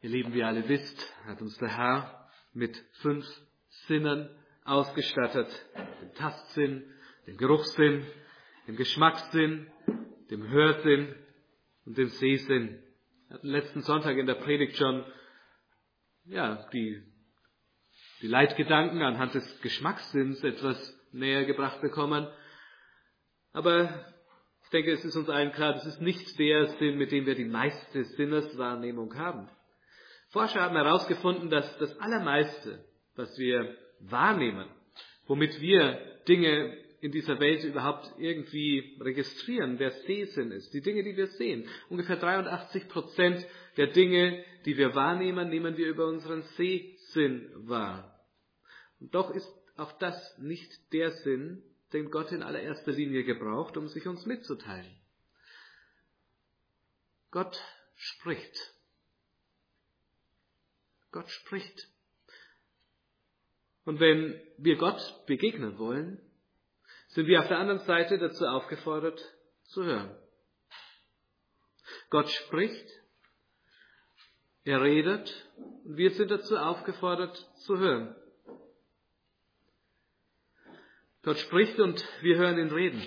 Ihr Lieben, wie ihr alle wisst, hat uns der Herr mit 5 Sinnen ausgestattet. Dem Tastsinn, dem Geruchssinn, dem Geschmackssinn, dem Hörsinn und dem Sehsinn. Wir hatten letzten Sonntag in der Predigt schon die Leitgedanken anhand des Geschmackssinns etwas näher gebracht bekommen. Aber ich denke, es ist uns allen klar, das ist nicht der Sinn, mit dem wir die meiste Sinneswahrnehmung haben. Forscher haben herausgefunden, dass das Allermeiste, was wir wahrnehmen, womit wir Dinge in dieser Welt überhaupt irgendwie registrieren, der Sehsinn ist. Die Dinge, die wir sehen. Ungefähr 83% der Dinge, die wir wahrnehmen, nehmen wir über unseren Sehsinn wahr. Und doch ist auch das nicht der Sinn, den Gott in allererster Linie gebraucht, um sich uns mitzuteilen. Gott spricht. Gott spricht. Und wenn wir Gott begegnen wollen, sind wir auf der anderen Seite dazu aufgefordert, zu hören. Gott spricht, er redet, und wir sind dazu aufgefordert, zu hören. Gott spricht und wir hören ihn reden.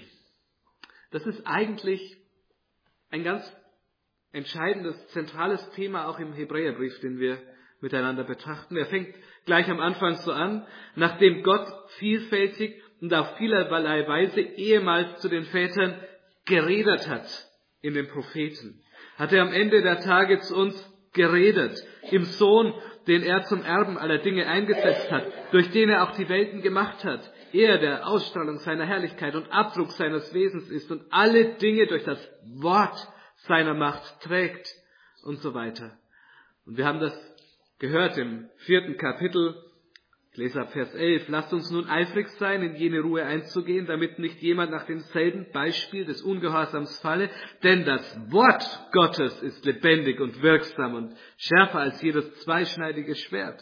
Das ist eigentlich ein ganz entscheidendes, zentrales Thema auch im Hebräerbrief, den wir miteinander betrachten. Er fängt gleich am Anfang so an, nachdem Gott vielfältig und auf vielerlei Weise ehemals zu den Vätern geredet hat in den Propheten, hat er am Ende der Tage zu uns geredet, im Sohn, den er zum Erben aller Dinge eingesetzt hat, durch den er auch die Welten gemacht hat. Er, der Ausstrahlung seiner Herrlichkeit und Abdruck seines Wesens ist und alle Dinge durch das Wort seiner Macht trägt und so weiter. Und wir haben das gehört im 4. Kapitel, ich lese ab Vers 11, lasst uns nun eifrig sein, in jene Ruhe einzugehen, damit nicht jemand nach demselben Beispiel des Ungehorsams falle, denn das Wort Gottes ist lebendig und wirksam und schärfer als jedes zweischneidige Schwert.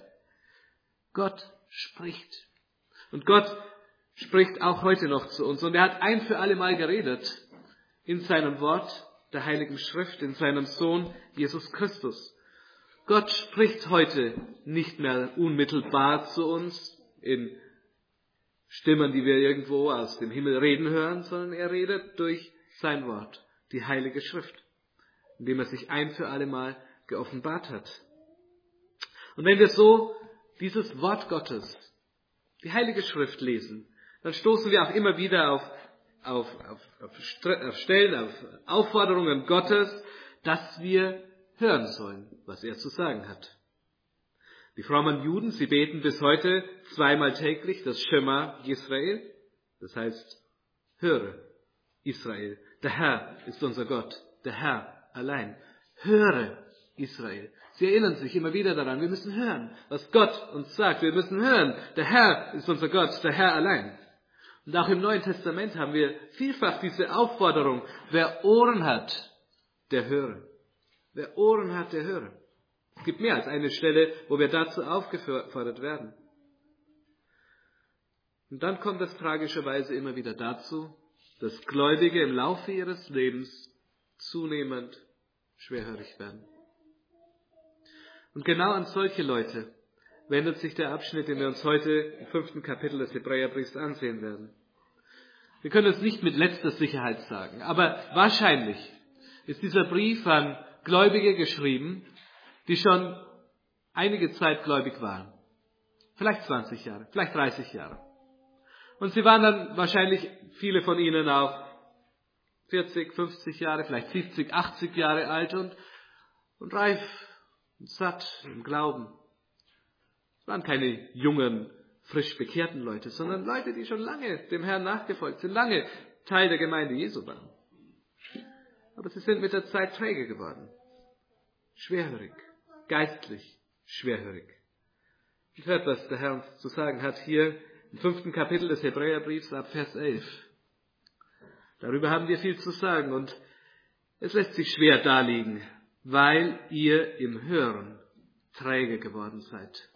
Gott spricht. Und Gott spricht auch heute noch zu uns. Und er hat ein für alle Mal geredet in seinem Wort, der Heiligen Schrift, in seinem Sohn Jesus Christus. Gott spricht heute nicht mehr unmittelbar zu uns in Stimmen, die wir irgendwo aus dem Himmel reden hören, sondern er redet durch sein Wort, die Heilige Schrift, indem er sich ein für alle Mal geoffenbart hat. Und wenn wir so dieses Wort Gottes, die Heilige Schrift lesen, dann stoßen wir auch immer wieder auf Stellen, auf Aufforderungen Gottes, dass wir hören sollen, was er zu sagen hat. Die frommen Juden, sie beten bis heute 2-mal täglich das Schema Israel, das heißt, höre Israel, der Herr ist unser Gott, der Herr allein. Höre Israel. Sie erinnern sich immer wieder daran, wir müssen hören, was Gott uns sagt. Wir müssen hören, der Herr ist unser Gott, der Herr allein. Und auch im Neuen Testament haben wir vielfach diese Aufforderung, wer Ohren hat, der höre. Wer Ohren hat, der höre. Es gibt mehr als eine Stelle, wo wir dazu aufgefordert werden. Und dann kommt es tragischerweise immer wieder dazu, dass Gläubige im Laufe ihres Lebens zunehmend schwerhörig werden. Und genau an solche Leute wendet sich der Abschnitt, den wir uns heute im 5. Kapitel des Hebräerbriefs ansehen werden. Wir können es nicht mit letzter Sicherheit sagen, aber wahrscheinlich ist dieser Brief an Gläubige geschrieben, die schon einige Zeit gläubig waren. Vielleicht 20 Jahre, vielleicht 30 Jahre. Und sie waren dann wahrscheinlich, viele von ihnen auch 40, 50 Jahre, vielleicht 70, 80 Jahre alt und reif und satt im Glauben. Es waren keine jungen, frisch bekehrten Leute, sondern Leute, die schon lange dem Herrn nachgefolgt sind, lange Teil der Gemeinde Jesu waren. Aber sie sind mit der Zeit träge geworden. Schwerhörig. Geistlich schwerhörig. Und hört, was der Herr uns zu sagen hat hier im 5. Kapitel des Hebräerbriefs ab Vers 11. Darüber haben wir viel zu sagen und es lässt sich schwer darlegen, weil ihr im Hören träge geworden seid.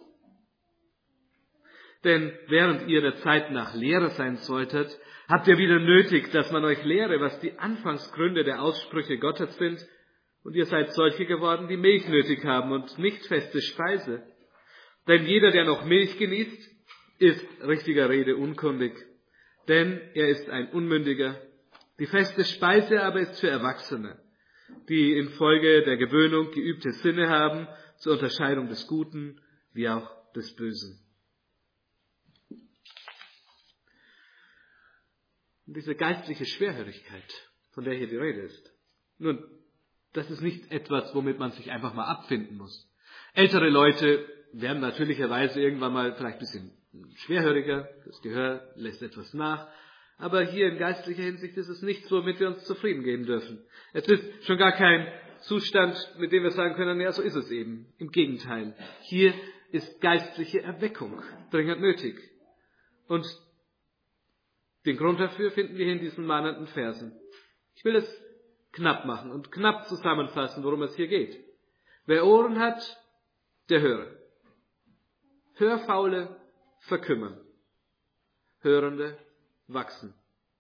Denn während ihr der Zeit nach Lehrer sein solltet, habt ihr wieder nötig, dass man euch lehre, was die Anfangsgründe der Aussprüche Gottes sind Und ihr seid solche geworden, die Milch nötig haben und nicht feste Speise. Denn jeder, der noch Milch genießt, ist richtiger Rede unkundig. Denn er ist ein Unmündiger. Die feste Speise aber ist für Erwachsene, die infolge der Gewöhnung geübte Sinne haben zur Unterscheidung des Guten wie auch des Bösen. Und diese geistliche Schwerhörigkeit, von der hier die Rede ist, nun, das ist nicht etwas, womit man sich einfach mal abfinden muss. Ältere Leute werden natürlicherweise irgendwann mal vielleicht ein bisschen schwerhöriger, das Gehör lässt etwas nach, aber hier in geistlicher Hinsicht ist es nichts, womit wir uns zufrieden geben dürfen. Es ist schon gar kein Zustand, mit dem wir sagen können, ja, so ist es eben. Im Gegenteil, hier ist geistliche Erweckung dringend nötig. Und den Grund dafür finden wir hier in diesen mahnenden Versen. Ich will es knapp machen und knapp zusammenfassen, worum es hier geht. Wer Ohren hat, der höre. Hörfaule verkümmern. Hörende wachsen.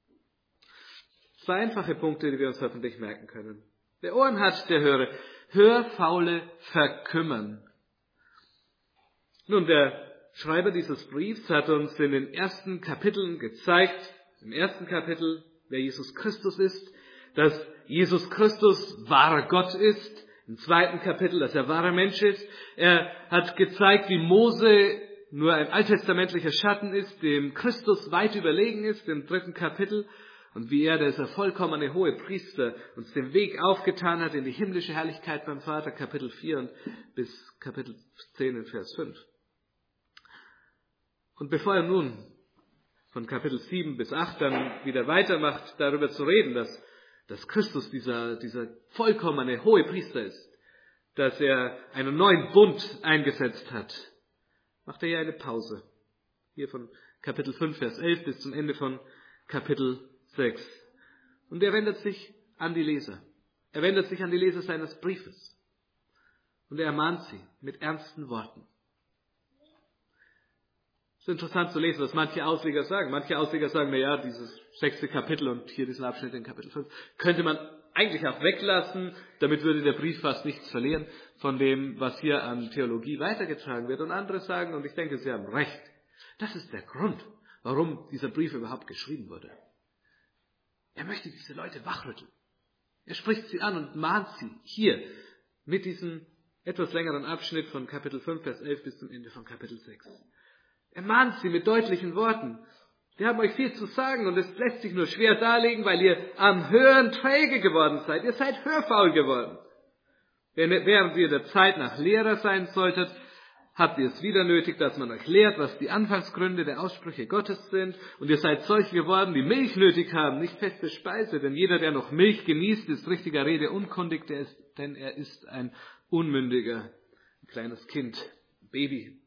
2 einfache Punkte, die wir uns hoffentlich merken können. Wer Ohren hat, der höre. Hörfaule verkümmern. Nun, der Schreiber dieses Briefs hat uns in den ersten Kapiteln gezeigt, im ersten Kapitel, wer Jesus Christus ist, dass Jesus Christus wahrer Gott ist, im zweiten Kapitel, dass er wahrer Mensch ist. Er hat gezeigt, wie Mose nur ein alttestamentlicher Schatten ist, dem Christus weit überlegen ist, im 3. Kapitel, und wie er, dieser vollkommene hohe Priester, uns den Weg aufgetan hat in die himmlische Herrlichkeit beim Vater, Kapitel 4 und bis Kapitel 10 in Vers 5. Und bevor er nun von Kapitel 7 bis 8 dann wieder weitermacht, darüber zu reden, dass Christus dieser vollkommene hohe Priester ist, dass er einen neuen Bund eingesetzt hat, macht er hier eine Pause. Hier von Kapitel 5, Vers 11 bis zum Ende von Kapitel 6. Und er wendet sich an die Leser. Er wendet sich an die Leser seines Briefes. Und er ermahnt sie mit ernsten Worten. Es ist interessant zu lesen, was manche Ausleger sagen. Manche Ausleger sagen, dieses 6. Kapitel und hier diesen Abschnitt in Kapitel 5 könnte man eigentlich auch weglassen, damit würde der Brief fast nichts verlieren von dem, was hier an Theologie weitergetragen wird. Und andere sagen, und ich denke, sie haben recht, das ist der Grund, warum dieser Brief überhaupt geschrieben wurde. Er möchte diese Leute wachrütteln. Er spricht sie an und mahnt sie hier mit diesem etwas längeren Abschnitt von Kapitel 5, Vers 11 bis zum Ende von Kapitel 6. Er mahnt sie mit deutlichen Worten. Wir haben euch viel zu sagen und es lässt sich nur schwer darlegen, weil ihr am Hören träge geworden seid. Ihr seid hörfaul geworden. Während ihr der Zeit nach Lehrer sein solltet, habt ihr es wieder nötig, dass man euch lehrt, was die Anfangsgründe der Aussprüche Gottes sind. Und ihr seid solche geworden, die Milch nötig haben, nicht feste Speise. Denn jeder, der noch Milch genießt, ist richtiger Rede unkundig, denn er ist ein Unmündiger, ein kleines Kind, ein Baby.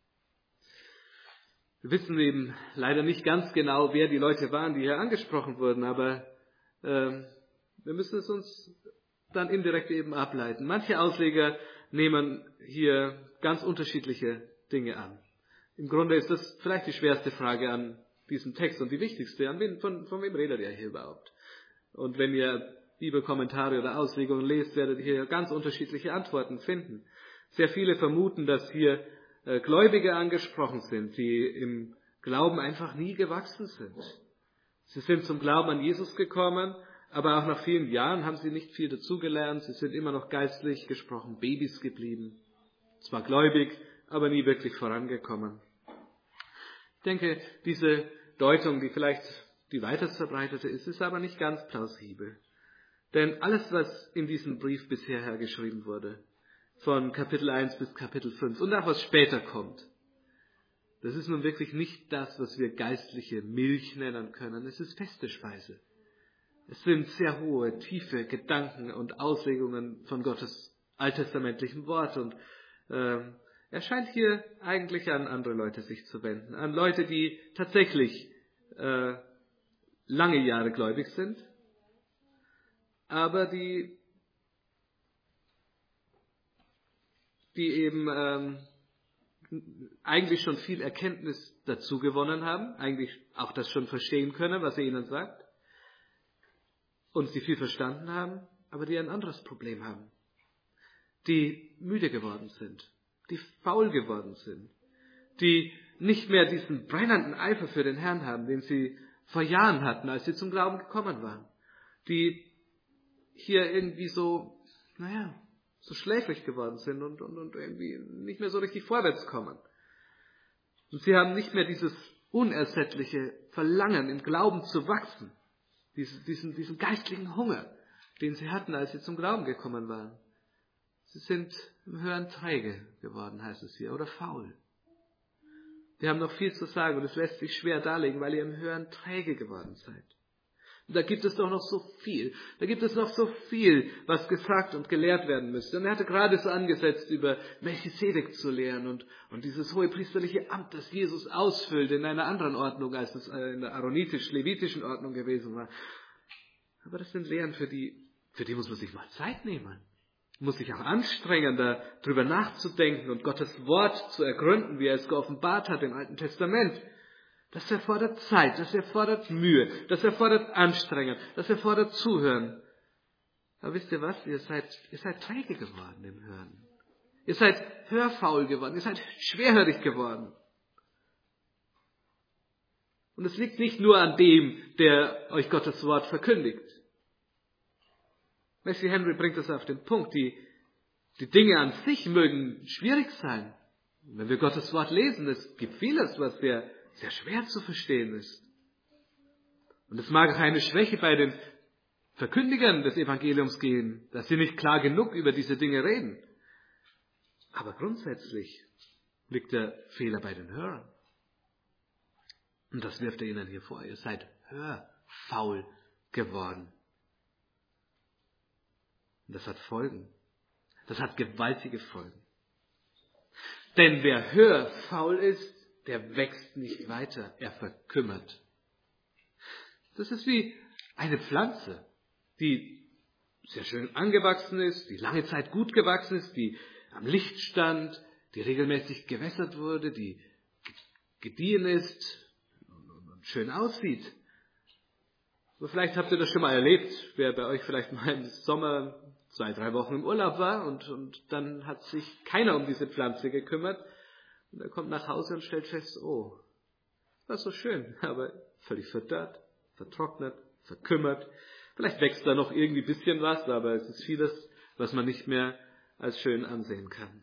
Wir wissen eben leider nicht ganz genau, wer die Leute waren, die hier angesprochen wurden, aber wir müssen es uns dann indirekt eben ableiten. Manche Ausleger nehmen hier ganz unterschiedliche Dinge an. Im Grunde ist das vielleicht die schwerste Frage an diesem Text und die wichtigste. Von wem redet er hier überhaupt? Und wenn ihr Bibelkommentare oder Auslegungen lest, werdet ihr hier ganz unterschiedliche Antworten finden. Sehr viele vermuten, dass hier Gläubige angesprochen sind, die im Glauben einfach nie gewachsen sind. Sie sind zum Glauben an Jesus gekommen, aber auch nach vielen Jahren haben sie nicht viel dazugelernt. Sie sind immer noch geistlich gesprochen Babys geblieben. Zwar gläubig, aber nie wirklich vorangekommen. Ich denke, diese Deutung, die vielleicht die weitest verbreitete ist, ist aber nicht ganz plausibel. Denn alles, was in diesem Brief bisher hergeschrieben wurde, von Kapitel 1 bis Kapitel 5 und auch was später kommt, das ist nun wirklich nicht das, was wir geistliche Milch nennen können. Es ist feste Speise. Es sind sehr hohe, tiefe Gedanken und Auslegungen von Gottes alttestamentlichem Wort. Und er scheint hier eigentlich an andere Leute sich zu wenden. An Leute, die tatsächlich lange Jahre gläubig sind, aber die eben eigentlich schon viel Erkenntnis dazu gewonnen haben, eigentlich auch das schon verstehen können, was er ihnen sagt, und sie viel verstanden haben, aber die ein anderes Problem haben. Die müde geworden sind, die faul geworden sind, die nicht mehr diesen brennenden Eifer für den Herrn haben, den sie vor Jahren hatten, als sie zum Glauben gekommen waren. Die hier irgendwie so schläfrig geworden sind und irgendwie nicht mehr so richtig vorwärts kommen. Und sie haben nicht mehr dieses unersättliche Verlangen, im Glauben zu wachsen. Diesen geistlichen Hunger, den sie hatten, als sie zum Glauben gekommen waren. Sie sind im Hören träge geworden, heißt es hier, oder faul. Wir haben noch viel zu sagen und es lässt sich schwer darlegen, weil ihr im Hören träge geworden seid. Und da gibt es doch noch so viel. Da gibt es noch so viel, was gesagt und gelehrt werden müsste. Und er hatte gerade so angesetzt, über Melchisedek zu lehren und dieses hohepriesterliche Amt, das Jesus ausfüllt in einer anderen Ordnung, als es in der aaronitisch-levitischen Ordnung gewesen war. Aber das sind Lehren, für die muss man sich mal Zeit nehmen. Muss sich auch anstrengen, darüber nachzudenken und Gottes Wort zu ergründen, wie er es geoffenbart hat im Alten Testament. Das erfordert Zeit, das erfordert Mühe, das erfordert Anstrengung, das erfordert Zuhören. Aber wisst ihr was? Ihr seid träge geworden im Hören. Ihr seid hörfaul geworden, ihr seid schwerhörig geworden. Und es liegt nicht nur an dem, der euch Gottes Wort verkündigt. Matthew Henry bringt es auf den Punkt. Die Dinge an sich mögen schwierig sein. Wenn wir Gottes Wort lesen, es gibt vieles, was sehr, sehr schwer zu verstehen ist. Und es mag auch eine Schwäche bei den Verkündigern des Evangeliums geben, dass sie nicht klar genug über diese Dinge reden. Aber grundsätzlich liegt der Fehler bei den Hörern. Und das wirft er ihnen hier vor. Ihr seid hörfaul geworden. Und das hat Folgen. Das hat gewaltige Folgen. Denn wer hörfaul ist, der wächst nicht weiter. Er verkümmert. Das ist wie eine Pflanze, die sehr schön angewachsen ist, die lange Zeit gut gewachsen ist, die am Licht stand, die regelmäßig gewässert wurde, die gediehen ist und schön aussieht. Aber vielleicht habt ihr das schon mal erlebt, wer bei euch vielleicht mal im Sommer 2-3 Wochen im Urlaub war und dann hat sich keiner um diese Pflanze gekümmert. Und er kommt nach Hause und stellt fest, oh, das war so schön, aber völlig verdorrt, vertrocknet, verkümmert. Vielleicht wächst da noch irgendwie ein bisschen was, aber es ist vieles, was man nicht mehr als schön ansehen kann.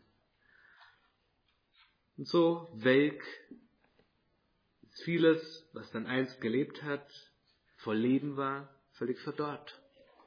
Und so welk ist vieles, was dann einst gelebt hat, voll Leben war, völlig verdorrt.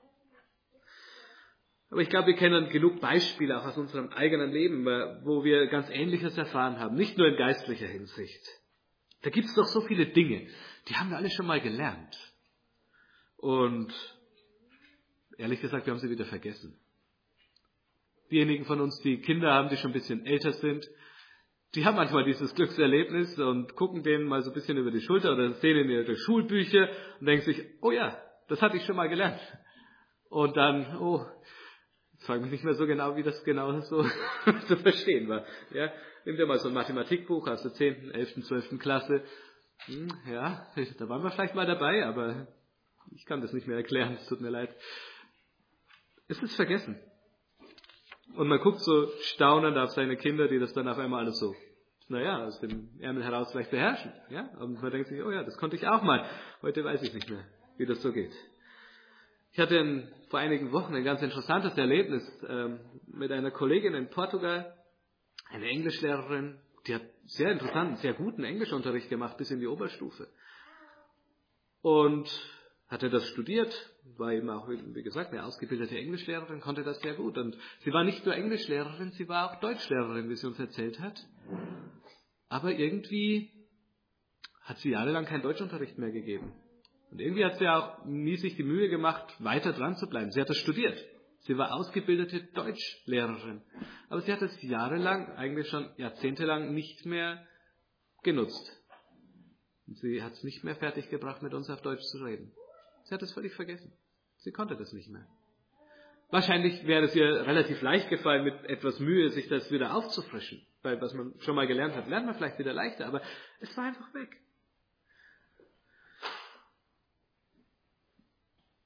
Aber ich glaube, wir kennen genug Beispiele auch aus unserem eigenen Leben, wo wir ganz Ähnliches erfahren haben, nicht nur in geistlicher Hinsicht. Da gibt es doch so viele Dinge, die haben wir alle schon mal gelernt. Und ehrlich gesagt, wir haben sie wieder vergessen. Diejenigen von uns, die Kinder haben, die schon ein bisschen älter sind, die haben manchmal dieses Glückserlebnis und gucken denen mal so ein bisschen über die Schulter oder sehen in ihre Schulbücher und denken sich, oh ja, das hatte ich schon mal gelernt. Und dann, ich frage mich nicht mehr so genau, wie das genau so zu verstehen war. Ja, nimm dir mal so ein Mathematikbuch aus der 10., 11., 12. Klasse. Ja, da waren wir vielleicht mal dabei, aber ich kann das nicht mehr erklären, es tut mir leid. Es ist vergessen. Und man guckt so staunend auf seine Kinder, die das dann auf einmal alles so, aus dem Ärmel heraus vielleicht beherrschen. Ja? Und man denkt sich, oh ja, das konnte ich auch mal. Heute weiß ich nicht mehr, wie das so geht. Ich hatte vor einigen Wochen ein ganz interessantes Erlebnis mit einer Kollegin in Portugal, eine Englischlehrerin, die hat sehr interessanten, sehr guten Englischunterricht gemacht bis in die Oberstufe. Und hatte das studiert, war eben auch, wie gesagt, eine ausgebildete Englischlehrerin, konnte das sehr gut. Und sie war nicht nur Englischlehrerin, sie war auch Deutschlehrerin, wie sie uns erzählt hat. Aber irgendwie hat sie jahrelang keinen Deutschunterricht mehr gegeben. Und irgendwie hat sie auch nie sich die Mühe gemacht, weiter dran zu bleiben. Sie hat das studiert. Sie war ausgebildete Deutschlehrerin. Aber sie hat es jahrelang, eigentlich schon jahrzehntelang nicht mehr genutzt. Und sie hat es nicht mehr fertiggebracht, mit uns auf Deutsch zu reden. Sie hat es völlig vergessen. Sie konnte das nicht mehr. Wahrscheinlich wäre es ihr relativ leicht gefallen, mit etwas Mühe sich das wieder aufzufrischen. Weil was man schon mal gelernt hat, lernt man vielleicht wieder leichter. Aber es war einfach weg.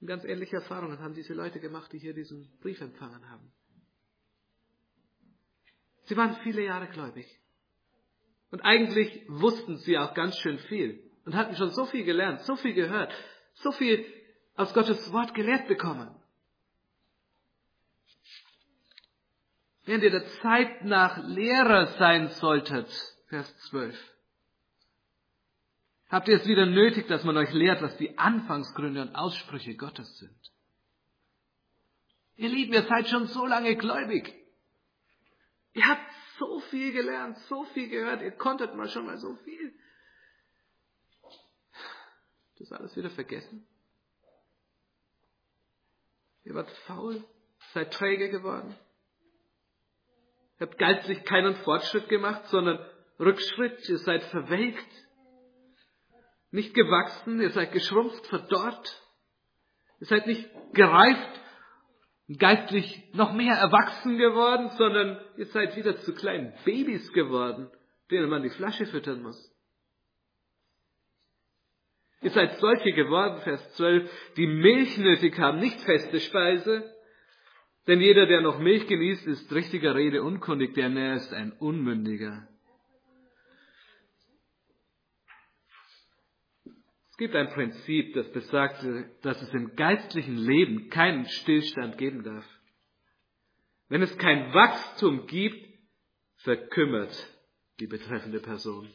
Und ganz ähnliche Erfahrungen haben diese Leute gemacht, die hier diesen Brief empfangen haben. Sie waren viele Jahre gläubig. Und eigentlich wussten sie auch ganz schön viel und hatten schon so viel gelernt, so viel gehört, so viel aus Gottes Wort gelehrt bekommen. Während ihr der Zeit nach Lehrer sein solltet, Vers 12, habt ihr es wieder nötig, dass man euch lehrt, was die Anfangsgründe und Aussprüche Gottes sind. Ihr Lieben, ihr seid schon so lange gläubig. Ihr habt so viel gelernt, so viel gehört, ihr konntet mal schon mal so viel. Das alles wieder vergessen? Ihr wart faul, seid träge geworden. Ihr habt geistlich keinen Fortschritt gemacht, sondern Rückschritt. Ihr seid verwelkt, nicht gewachsen, ihr seid geschrumpft, verdorrt. Ihr seid nicht gereift, geistlich noch mehr erwachsen geworden, sondern ihr seid wieder zu kleinen Babys geworden, denen man die Flasche füttern muss. Ihr seid solche geworden, Vers 12, die Milch nötig haben, nicht feste Speise. Denn jeder, der noch Milch genießt, ist richtiger Rede unkundig, denn er ist ein Unmündiger. Es gibt ein Prinzip, das besagt, dass es im geistlichen Leben keinen Stillstand geben darf. Wenn es kein Wachstum gibt, verkümmert die betreffende Person.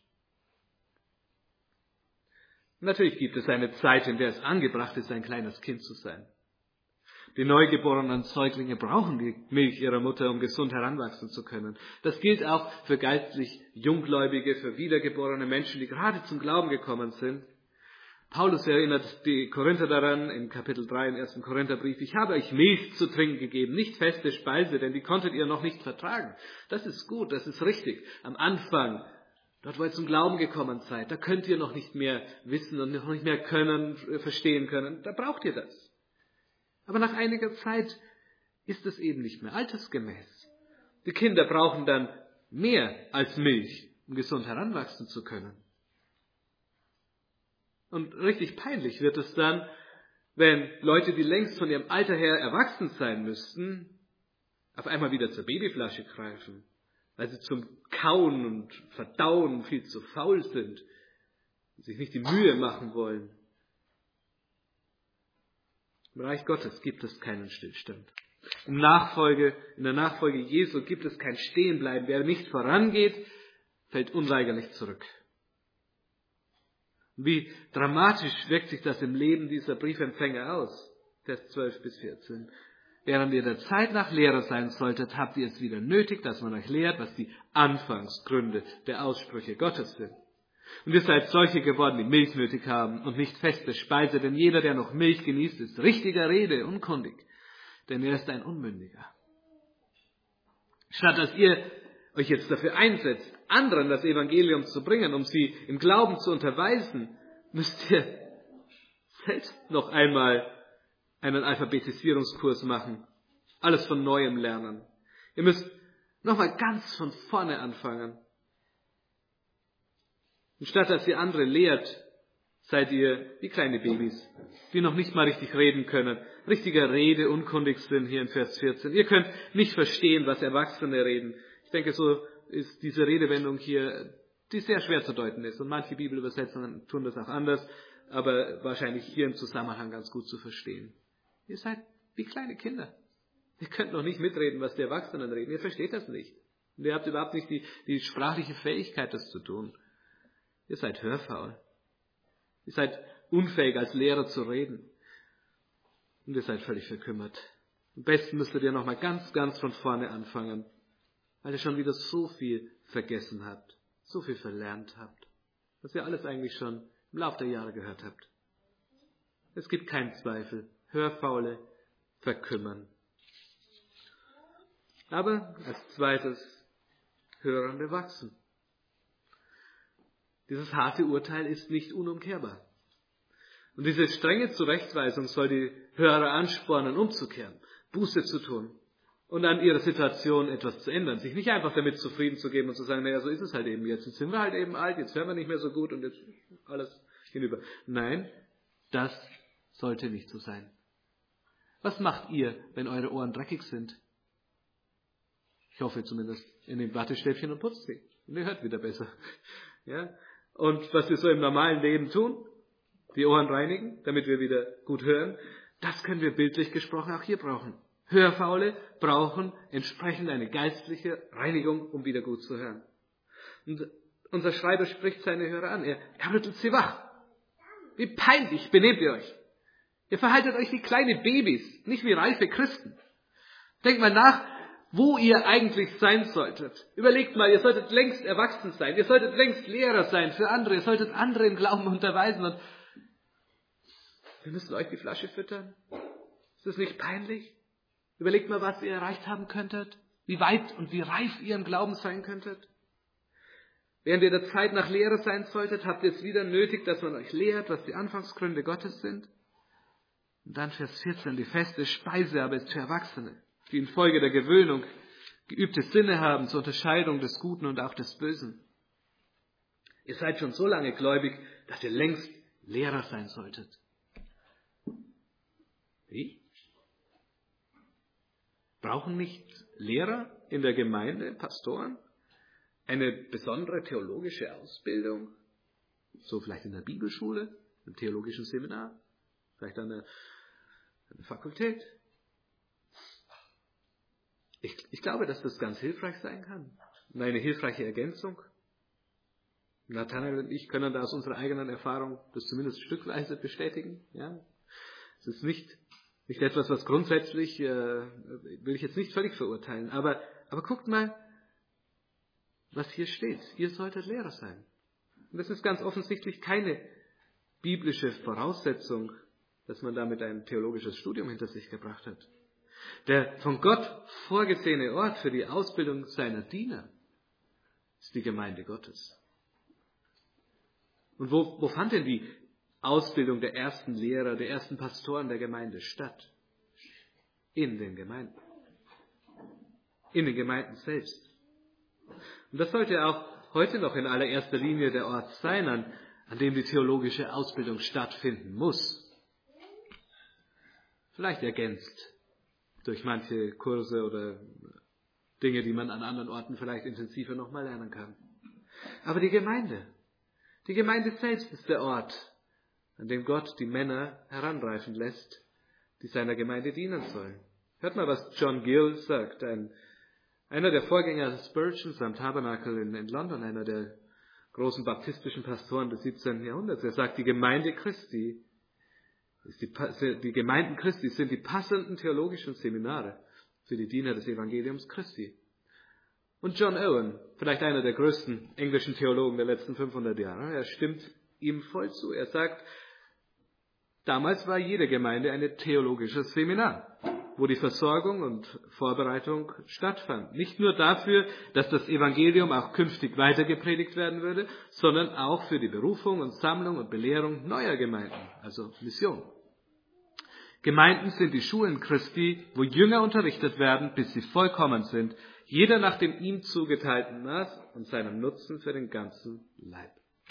Natürlich gibt es eine Zeit, in der es angebracht ist, ein kleines Kind zu sein. Die neugeborenen Säuglinge brauchen die Milch ihrer Mutter, um gesund heranwachsen zu können. Das gilt auch für geistlich Junggläubige, für wiedergeborene Menschen, die gerade zum Glauben gekommen sind. Paulus erinnert die Korinther daran, im Kapitel 3 im 1. Korintherbrief, ich habe euch Milch zu trinken gegeben, nicht feste Speise, denn die konntet ihr noch nicht vertragen. Das ist gut, das ist richtig. Am Anfang, dort wo ihr zum Glauben gekommen seid, da könnt ihr noch nicht mehr wissen und noch nicht mehr können, verstehen können. Da braucht ihr das. Aber nach einiger Zeit ist es eben nicht mehr altersgemäß. Die Kinder brauchen dann mehr als Milch, um gesund heranwachsen zu können. Und richtig peinlich wird es dann, wenn Leute, die längst von ihrem Alter her erwachsen sein müssten, auf einmal wieder zur Babyflasche greifen, weil sie zum Kauen und Verdauen viel zu faul sind und sich nicht die Mühe machen wollen. Im Reich Gottes gibt es keinen Stillstand. In der Nachfolge Jesu gibt es kein Stehenbleiben. Wer nicht vorangeht, fällt unweigerlich zurück. Wie dramatisch wirkt sich das im Leben dieser Briefempfänger aus? Vers 12 bis 14. Während ihr der Zeit nach Lehrer sein solltet, habt ihr es wieder nötig, dass man euch lehrt, was die Anfangsgründe der Aussprüche Gottes sind. Und ihr seid solche geworden, die Milch nötig haben und nicht feste Speise, denn jeder, der noch Milch genießt, ist richtiger Rede unkundig, denn er ist ein Unmündiger. Statt dass ihr euch jetzt dafür einsetzt, anderen das Evangelium zu bringen, um sie im Glauben zu unterweisen, müsst ihr selbst noch einmal einen Alphabetisierungskurs machen, alles von Neuem lernen. Ihr müsst nochmal ganz von vorne anfangen. Und statt dass ihr andere lehrt, seid ihr wie kleine Babys, die noch nicht mal richtig reden können, richtiger Rede unkundig sind hier in Vers 14. Ihr könnt nicht verstehen, was Erwachsene reden. Ich denke, so ist diese Redewendung hier, die sehr schwer zu deuten ist. Und manche Bibelübersetzungen tun das auch anders, aber wahrscheinlich hier im Zusammenhang ganz gut zu verstehen. Ihr seid wie kleine Kinder. Ihr könnt noch nicht mitreden, was die Erwachsenen reden. Ihr versteht das nicht. Und ihr habt überhaupt nicht die sprachliche Fähigkeit, das zu tun. Ihr seid hörfaul. Ihr seid unfähig, als Lehrer zu reden. Und ihr seid völlig verkümmert. Am besten müsstet ihr nochmal ganz von vorne anfangen, weil ihr schon wieder so viel vergessen habt, so viel verlernt habt, was ihr alles eigentlich schon im Laufe der Jahre gehört habt. Es gibt keinen Zweifel. Hörfaule verkümmern. Aber als zweites, Hörende wachsen. Dieses harte Urteil ist nicht unumkehrbar. Und diese strenge Zurechtweisung soll die Hörer anspornen, umzukehren, Buße zu tun und an ihrer Situation etwas zu ändern. Sich nicht einfach damit zufrieden zu geben und zu sagen, naja, so ist es halt eben jetzt. Jetzt sind wir halt eben alt, jetzt hören wir nicht mehr so gut und jetzt alles hinüber. Nein, das sollte nicht so sein. Was macht ihr, wenn eure Ohren dreckig sind? Ich hoffe zumindest, ihr nehmt Wattestäbchen und putzt sie. Und ihr hört wieder besser. Ja? Und was wir so im normalen Leben tun, die Ohren reinigen, damit wir wieder gut hören, das können wir bildlich gesprochen auch hier brauchen. Hörfaule brauchen entsprechend eine geistliche Reinigung, um wieder gut zu hören. Und unser Schreiber spricht seine Hörer an. Er rüttelt sie wach. Wie peinlich benehmt ihr euch. Ihr verhaltet euch wie kleine Babys, nicht wie reife Christen. Denkt mal nach, wo ihr eigentlich sein solltet. Überlegt mal, ihr solltet längst erwachsen sein. Ihr solltet längst Lehrer sein für andere. Ihr solltet andere im Glauben unterweisen. Und wir müssen euch die Flasche füttern. Ist das nicht peinlich? Überlegt mal, was ihr erreicht haben könntet. Wie weit und wie reif ihr im Glauben sein könntet. Während ihr der Zeit nach Lehre sein solltet, habt ihr es wieder nötig, dass man euch lehrt, was die Anfangsgründe Gottes sind. Und dann Vers 14, die feste Speise aber ist für Erwachsene, die infolge der Gewöhnung geübte Sinne haben zur Unterscheidung des Guten und auch des Bösen. Ihr seid schon so lange gläubig, dass ihr längst Lehrer sein solltet. Wie? Brauchen nicht Lehrer in der Gemeinde, Pastoren, eine besondere theologische Ausbildung? So vielleicht in der Bibelschule, im theologischen Seminar, vielleicht an der Fakultät. Ich glaube, dass das ganz hilfreich sein kann. Und eine hilfreiche Ergänzung. Nathanael und ich können da aus unserer eigenen Erfahrung das zumindest stückweise bestätigen. Ja? Es ist nicht etwas, was grundsätzlich, will ich jetzt nicht völlig verurteilen, aber guckt mal, was hier steht. Ihr solltet Lehrer sein. Und das ist ganz offensichtlich keine biblische Voraussetzung, dass man damit ein theologisches Studium hinter sich gebracht hat. Der von Gott vorgesehene Ort für die Ausbildung seiner Diener ist die Gemeinde Gottes. Und wo fand denn die Ausbildung der ersten Lehrer, der ersten Pastoren der Gemeinde statt? In den Gemeinden. In den Gemeinden selbst. Und das sollte auch heute noch in allererster Linie der Ort sein, an dem die theologische Ausbildung stattfinden muss. Vielleicht ergänzt durch manche Kurse oder Dinge, die man an anderen Orten vielleicht intensiver nochmal lernen kann. Aber die Gemeinde selbst ist der Ort, an dem Gott die Männer heranreifen lässt, die seiner Gemeinde dienen sollen. Hört mal, was John Gill sagt, einer der Vorgänger des Spurgeons am Tabernakel in London, einer der großen baptistischen Pastoren des 17. Jahrhunderts. Er sagt, die Gemeinde Christi, die Gemeinden Christi sind die passenden theologischen Seminare für die Diener des Evangeliums Christi. Und John Owen, vielleicht einer der größten englischen Theologen der letzten 500 Jahre, er stimmt ihm voll zu. Er sagt, damals war jede Gemeinde ein theologisches Seminar, wo die Versorgung und Vorbereitung stattfand. Nicht nur dafür, dass das Evangelium auch künftig weitergepredigt werden würde, sondern auch für die Berufung und Sammlung und Belehrung neuer Gemeinden, also Mission. Gemeinden sind die Schulen Christi, wo Jünger unterrichtet werden, bis sie vollkommen sind, jeder nach dem ihm zugeteilten Maß und seinem Nutzen für den ganzen Leib.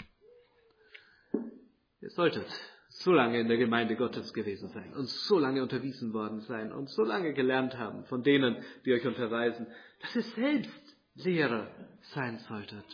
Ihr solltet so lange in der Gemeinde Gottes gewesen sein und so lange unterwiesen worden sein und so lange gelernt haben von denen, die euch unterweisen, dass ihr selbst Lehrer sein solltet.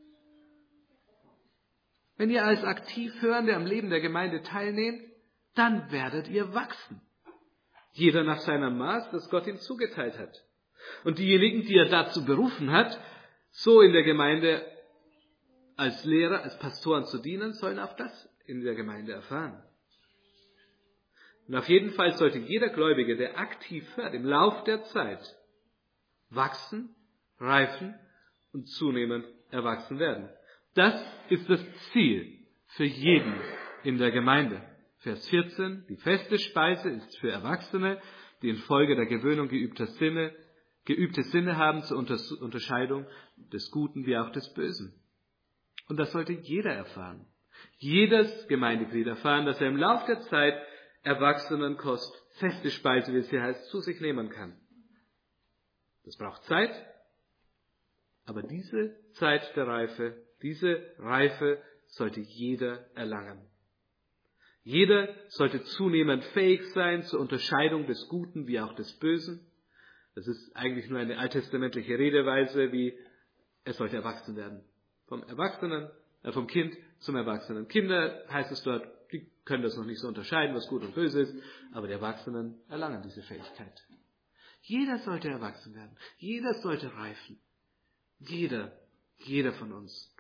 Wenn ihr als Aktivhörende am Leben der Gemeinde teilnehmt, dann werdet ihr wachsen. Jeder nach seinem Maß, das Gott ihm zugeteilt hat. Und diejenigen, die er dazu berufen hat, so in der Gemeinde als Lehrer, als Pastoren zu dienen, sollen auch das in der Gemeinde erfahren. Und auf jeden Fall sollte jeder Gläubige, der aktiv hört, im Lauf der Zeit wachsen, reifen und zunehmend erwachsen werden. Das ist das Ziel für jeden in der Gemeinde. Vers 14, die feste Speise ist für Erwachsene, die infolge der Gewöhnung geübte Sinne haben zur Unterscheidung des Guten wie auch des Bösen. Und das sollte jeder erfahren. Jedes Gemeindeglied erfahren, dass er im Lauf der Zeit Erwachsenenkost, feste Speise, wie es hier heißt, zu sich nehmen kann. Das braucht Zeit, aber diese Zeit der Reife, diese Reife sollte jeder erlangen. Jeder sollte zunehmend fähig sein zur Unterscheidung des Guten wie auch des Bösen. Das ist eigentlich nur eine alttestamentliche Redeweise, wie er sollte erwachsen werden. Vom Kind zum Erwachsenen. Kinder, heißt es dort, die können das noch nicht so unterscheiden, was gut und böse ist, aber die Erwachsenen erlangen diese Fähigkeit. Jeder sollte erwachsen werden. Jeder sollte reifen. Jeder von uns.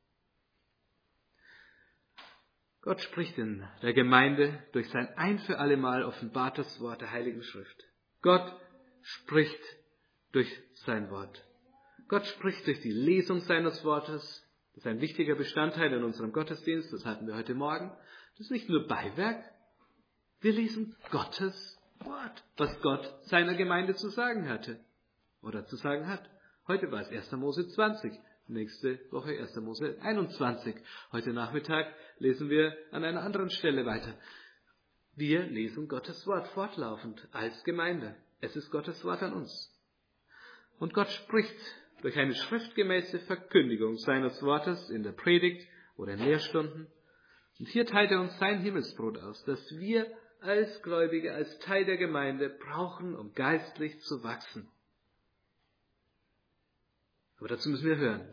Gott spricht in der Gemeinde durch sein ein für alle Mal offenbartes Wort der Heiligen Schrift. Gott spricht durch sein Wort. Gott spricht durch die Lesung seines Wortes. Das ist ein wichtiger Bestandteil in unserem Gottesdienst. Das hatten wir heute Morgen. Das ist nicht nur Beiwerk. Wir lesen Gottes Wort, was Gott seiner Gemeinde zu sagen hatte oder zu sagen hat. Heute war es 1. Mose 20, nächste Woche 1. Mose 21. Heute Nachmittag lesen wir an einer anderen Stelle weiter. Wir lesen Gottes Wort fortlaufend als Gemeinde. Es ist Gottes Wort an uns. Und Gott spricht durch eine schriftgemäße Verkündigung seines Wortes in der Predigt oder in Lehrstunden. Und hier teilt er uns sein Himmelsbrot aus, das wir als Gläubige, als Teil der Gemeinde brauchen, um geistlich zu wachsen. Aber dazu müssen wir hören,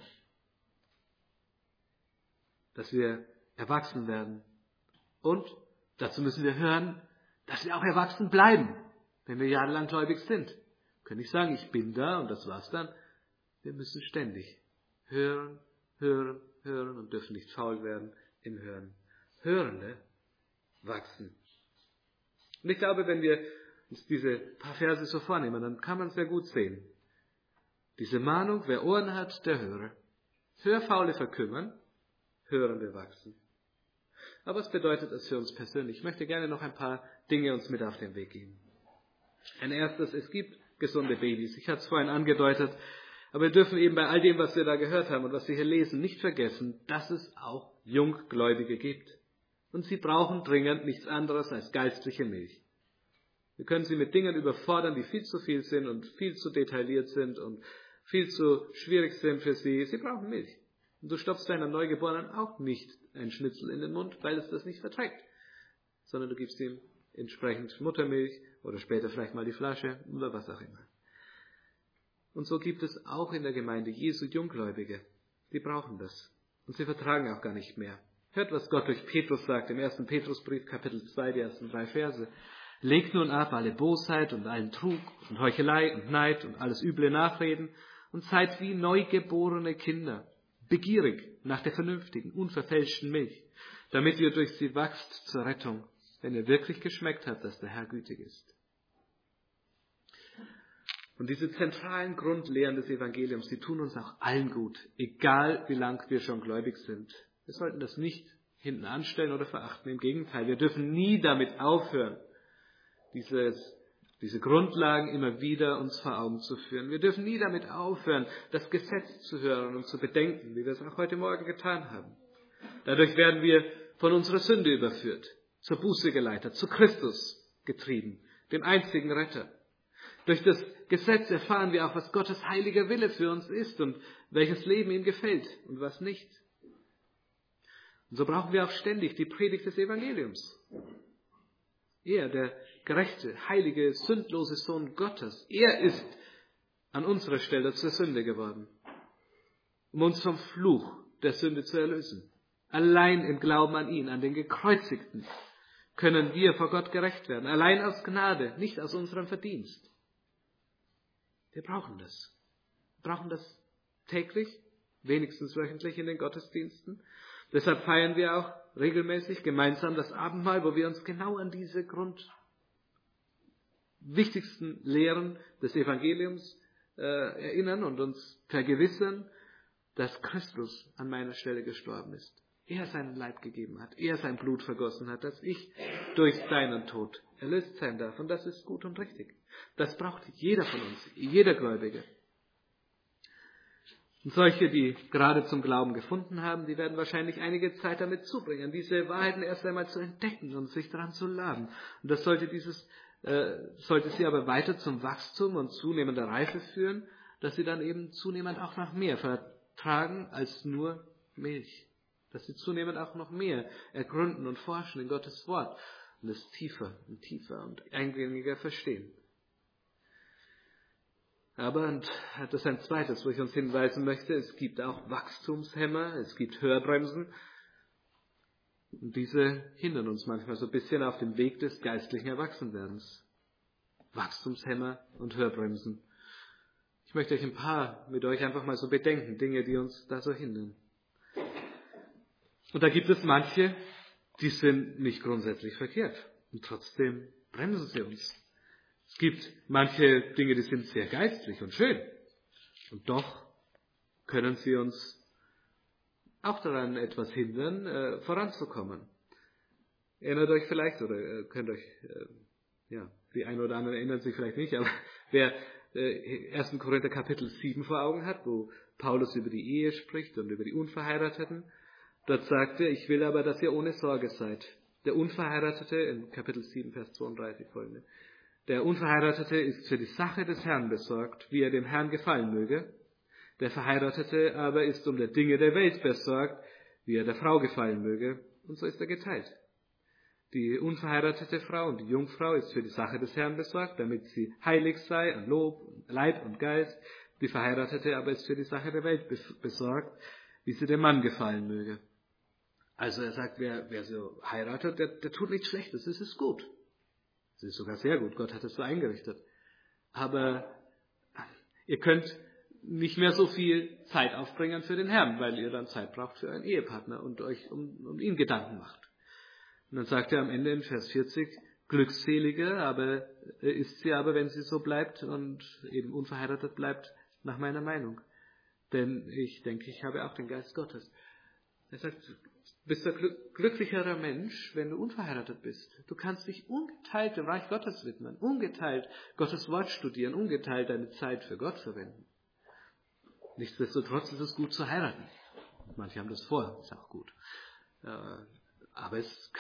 dass wir erwachsen werden. Und dazu müssen wir hören, dass wir auch erwachsen bleiben, wenn wir jahrelang gläubig sind. Wir können nicht sagen, ich bin da und das war's dann. Wir müssen ständig hören und dürfen nicht faul werden im Hören. Hörende wachsen. Und ich glaube, wenn wir uns diese paar Verse so vornehmen, dann kann man sehr gut sehen. Diese Mahnung, wer Ohren hat, der höre. Hörfaule verkümmern, Hörende wachsen. Aber was bedeutet das für uns persönlich? Ich möchte gerne noch ein paar Dinge uns mit auf den Weg geben. Ein erstes, es gibt gesunde Babys. Ich hatte es vorhin angedeutet. Aber wir dürfen eben bei all dem, was wir da gehört haben und was wir hier lesen, nicht vergessen, dass es auch Junggläubige gibt. Und sie brauchen dringend nichts anderes als geistliche Milch. Wir können sie mit Dingen überfordern, die viel zu viel sind und viel zu detailliert sind und viel zu schwierig sind für sie. Sie brauchen Milch. Und du stopfst deiner Neugeborenen auch nicht ein Schnitzel in den Mund, weil es das nicht verträgt. Sondern du gibst ihm entsprechend Muttermilch oder später vielleicht mal die Flasche oder was auch immer. Und so gibt es auch in der Gemeinde Jesu Junggläubige. Die brauchen das. Und sie vertragen auch gar nicht mehr. Hört, was Gott durch Petrus sagt im 1. Petrusbrief, Kapitel 2, die ersten 3 Verse. Legt nun ab alle Bosheit und allen Trug und Heuchelei und Neid und alles üble Nachreden und seid wie neugeborene Kinder, begierig nach der vernünftigen, unverfälschten Milch, damit ihr durch sie wachst zur Rettung, wenn ihr wirklich geschmeckt habt, dass der Herr gütig ist. Und diese zentralen Grundlehren des Evangeliums, die tun uns auch allen gut, egal wie lang wir schon gläubig sind. Wir sollten das nicht hinten anstellen oder verachten. Im Gegenteil, wir dürfen nie damit aufhören, diese Grundlagen immer wieder uns vor Augen zu führen. Wir dürfen nie damit aufhören, das Gesetz zu hören und zu bedenken, wie wir es auch heute Morgen getan haben. Dadurch werden wir von unserer Sünde überführt, zur Buße geleitet, zu Christus getrieben, dem einzigen Retter. Durch das Gesetz erfahren wir auch, was Gottes heiliger Wille für uns ist und welches Leben ihm gefällt und was nicht. Und so brauchen wir auch ständig die Predigt des Evangeliums. Er, der gerechte, heilige, sündlose Sohn Gottes, er ist an unserer Stelle zur Sünde geworden, um uns vom Fluch der Sünde zu erlösen. Allein im Glauben an ihn, an den Gekreuzigten, können wir vor Gott gerecht werden. Allein aus Gnade, nicht aus unserem Verdienst. Wir brauchen das. Wir brauchen das täglich, wenigstens wöchentlich in den Gottesdiensten. Deshalb feiern wir auch regelmäßig gemeinsam das Abendmahl, wo wir uns genau an diese wichtigsten Lehren des Evangeliums erinnern und uns vergewissern, dass Christus an meiner Stelle gestorben ist. Er seinen Leib gegeben hat, er sein Blut vergossen hat, dass ich durch seinen Tod erlöst sein darf. Und das ist gut und richtig. Das braucht jeder von uns, jeder Gläubige. Und solche, die gerade zum Glauben gefunden haben, die werden wahrscheinlich einige Zeit damit zubringen, diese Wahrheiten erst einmal zu entdecken und sich daran zu laben. Und das sollte sie aber weiter zum Wachstum und zunehmender Reife führen, dass sie dann eben zunehmend auch noch mehr vertragen als nur Milch. dass sie zunehmend auch noch mehr ergründen und forschen in Gottes Wort und es tiefer und eingängiger verstehen. Aber, und das ist ein zweites, wo ich uns hinweisen möchte, es gibt auch Wachstumshemmer, es gibt Hörbremsen. Und diese hindern uns manchmal so ein bisschen auf dem Weg des geistlichen Erwachsenwerdens. Wachstumshemmer und Hörbremsen. Ich möchte euch ein paar mit euch einfach mal so bedenken, Dinge, die uns da so hindern. Und da gibt es manche, die sind nicht grundsätzlich verkehrt. Und trotzdem bremsen sie uns. Es gibt manche Dinge, die sind sehr geistlich und schön. Und doch können sie uns auch daran etwas hindern, voranzukommen. Erinnert euch vielleicht, oder könnt euch, die einen oder anderen erinnern sich vielleicht nicht, aber wer 1. Korinther Kapitel 7 vor Augen hat, wo Paulus über die Ehe spricht und über die Unverheirateten, dort sagt er, ich will aber, dass ihr ohne Sorge seid. Der Unverheiratete, in Kapitel 7, Vers 32 folgende, der Unverheiratete ist für die Sache des Herrn besorgt, wie er dem Herrn gefallen möge. Der Verheiratete aber ist um der Dinge der Welt besorgt, wie er der Frau gefallen möge. Und so ist er geteilt. Die unverheiratete Frau und die Jungfrau ist für die Sache des Herrn besorgt, damit sie heilig sei an Lob, Leib und Geist. Die Verheiratete aber ist für die Sache der Welt besorgt, wie sie dem Mann gefallen möge. Also er sagt, wer so heiratet, der tut nichts Schlechtes, es ist gut. Es ist sogar sehr gut, Gott hat es so eingerichtet. Aber ihr könnt nicht mehr so viel Zeit aufbringen für den Herrn, weil ihr dann Zeit braucht für einen Ehepartner und euch um ihn Gedanken macht. Und dann sagt er am Ende in Vers 40, Glückselige ist sie aber, wenn sie so bleibt und eben unverheiratet bleibt, nach meiner Meinung. Denn ich denke, ich habe auch den Geist Gottes. Er sagt, du bist ein glücklicherer Mensch, wenn du unverheiratet bist. Du kannst dich ungeteilt dem Reich Gottes widmen, ungeteilt Gottes Wort studieren, ungeteilt deine Zeit für Gott verwenden. Nichtsdestotrotz ist es gut zu heiraten. Manche haben das vor, ist auch gut. Aber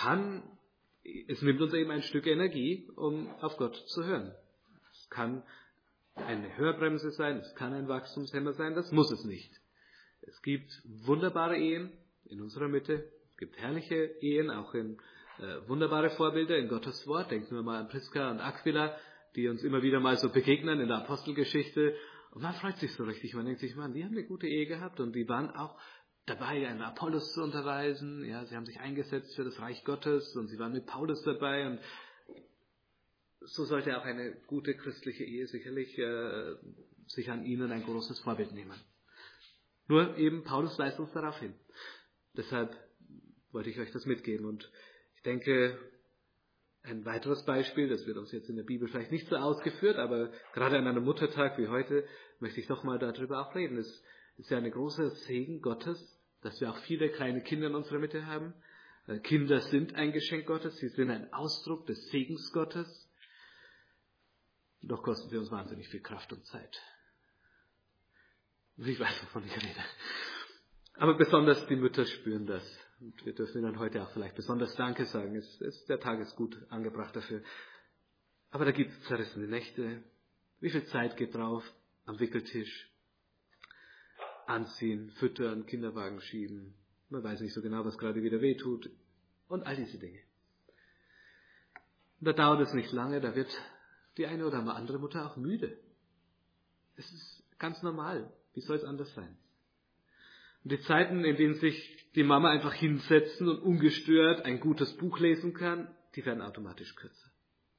es nimmt uns eben ein Stück Energie, um auf Gott zu hören. Es kann eine Hörbremse sein, es kann ein Wachstumshemmer sein, das muss es nicht. Es gibt wunderbare Ehen in unserer Mitte, es gibt herrliche Ehen, auch wunderbare Vorbilder in Gottes Wort. Denken wir mal an Priska und Aquila, die uns immer wieder mal so begegnen in der Apostelgeschichte. Und man freut sich so richtig, man denkt sich, Mann, die haben eine gute Ehe gehabt und die waren auch dabei, einen Apollos zu unterweisen. Ja, sie haben sich eingesetzt für das Reich Gottes und sie waren mit Paulus dabei. Und so sollte auch eine gute christliche Ehe sicherlich sich an ihnen ein großes Vorbild nehmen. Nur eben, Paulus weist uns darauf hin. Deshalb wollte ich euch das mitgeben. Und ich denke, ein weiteres Beispiel, das wird uns jetzt in der Bibel vielleicht nicht so ausgeführt, aber gerade an einem Muttertag wie heute möchte ich doch mal darüber auch reden. Es ist ja ein großer Segen Gottes, dass wir auch viele kleine Kinder in unserer Mitte haben. Kinder sind ein Geschenk Gottes, sie sind ein Ausdruck des Segens Gottes. Doch kosten sie uns wahnsinnig viel Kraft und Zeit. Ich weiß, wovon ich rede. Aber besonders die Mütter spüren das. Und wir dürfen ihnen heute auch vielleicht besonders Danke sagen. Der Tag ist gut angebracht dafür. Aber da gibt es zerrissene Nächte. Wie viel Zeit geht drauf? Am Wickeltisch. Anziehen, füttern, Kinderwagen schieben. Man weiß nicht so genau, was gerade wieder wehtut. Und all diese Dinge. Und da dauert es nicht lange, da wird die eine oder andere Mutter auch müde. Es ist ganz normal. Wie soll es anders sein? Und die Zeiten, in denen sich die Mama einfach hinsetzen und ungestört ein gutes Buch lesen kann, die werden automatisch kürzer.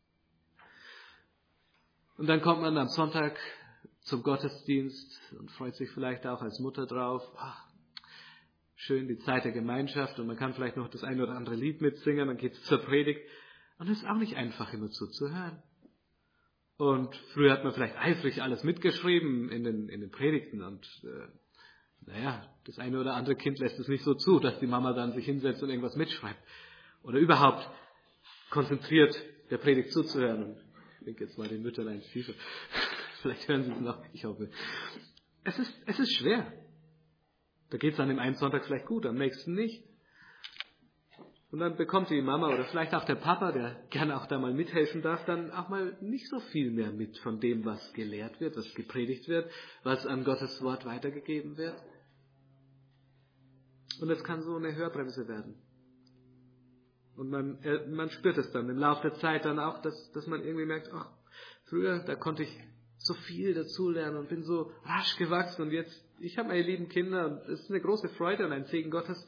Und dann kommt man am Sonntag zum Gottesdienst und freut sich vielleicht auch als Mutter drauf. Ach, schön die Zeit der Gemeinschaft und man kann vielleicht noch das ein oder andere Lied mitsingen, dann geht es zur Predigt. Und es ist auch nicht einfach, immer zuzuhören. Und früher hat man vielleicht eifrig alles mitgeschrieben in den Predigten und das eine oder andere Kind lässt es nicht so zu, dass die Mama dann sich hinsetzt und irgendwas mitschreibt. Oder überhaupt konzentriert der Predigt zuzuhören. Und ich denke jetzt mal den Müttern ein tiefer. Vielleicht hören sie es noch, ich hoffe. Es ist schwer. Da geht es an dem einen Sonntag vielleicht gut, am nächsten nicht. Und dann bekommt die Mama oder vielleicht auch der Papa, der gerne auch da mal mithelfen darf, dann auch mal nicht so viel mehr mit von dem, was gelehrt wird, was gepredigt wird, was an Gottes Wort weitergegeben wird. Und es kann so eine Hörbremse werden. Und man spürt es dann im Laufe der Zeit dann auch, dass man irgendwie merkt, ach, früher, da konnte ich so viel dazulernen und bin so rasch gewachsen und jetzt, ich habe meine lieben Kinder und es ist eine große Freude und ein Segen Gottes.